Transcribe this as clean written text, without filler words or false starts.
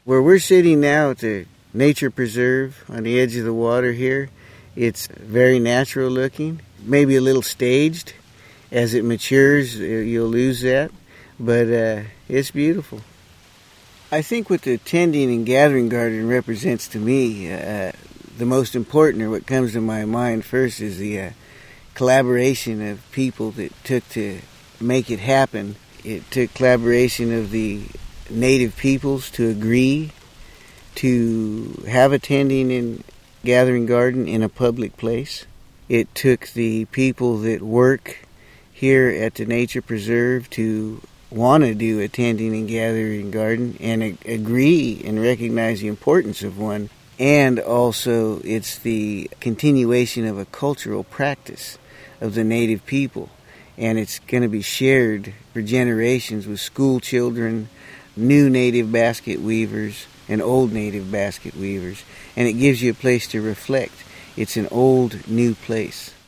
Where we're sitting now at the nature preserve on the edge of the water here, it's very natural looking, maybe a little staged. As it matures, you'll lose that, but it's beautiful. I think what the tending and gathering garden represents to me, the most important, or what comes to my mind first, is the collaboration of people that took to make it happen. It took collaboration of the native peoples to agree to have a tending and gathering garden in a public place. It took the people that work here at the Nature Preserve to want to do a tending and gathering garden and agree and recognize the importance of one. And also it's the continuation of a cultural practice of the native people. And it's going to be shared for generations with school children, new native basket weavers, and old native basket weavers. And it gives you a place to reflect. It's an old, new place.